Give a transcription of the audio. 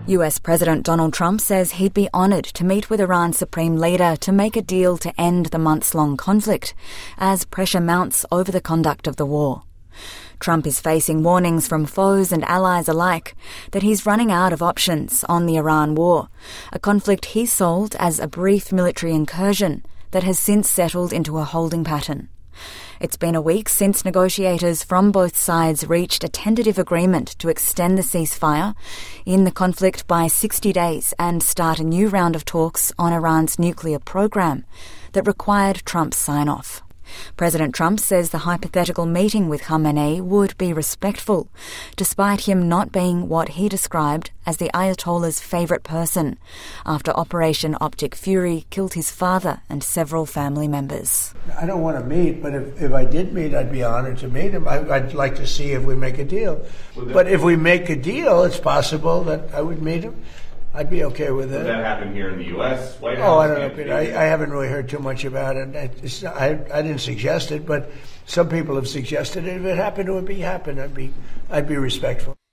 US President Donald Trump says he'd be honoured to meet with Iran's supreme leader to make a deal to end the months-long conflict as pressure mounts over the conduct of the war. Trump is facing warnings from foes and allies alike that he's running out of options on the Iran war, a conflict he sold as a brief military incursion that has since settled into a holding pattern. It's been a week since negotiators from both sides reached a tentative agreement to extend the ceasefire in the conflict by 60 days and start a new round of talks on Iran's nuclear program that required Trump's sign-off. President Trump says the hypothetical meeting with Khamenei would be respectful, despite him not being what he described as the Ayatollah's favourite person, after Operation Optic Fury killed his father and several family members. I don't want to meet, but if I did meet, I'd be honoured to meet him. I'd like to see if we make a deal. But if we make a deal, it's possible that I would meet him. I'd be okay with it. Would that happen here in the U.S., White House? Oh, I don't know, Peter. I haven't really heard too much about it. I didn't suggest it, but some people have suggested it. If it happened, it would happen. I'd be respectful.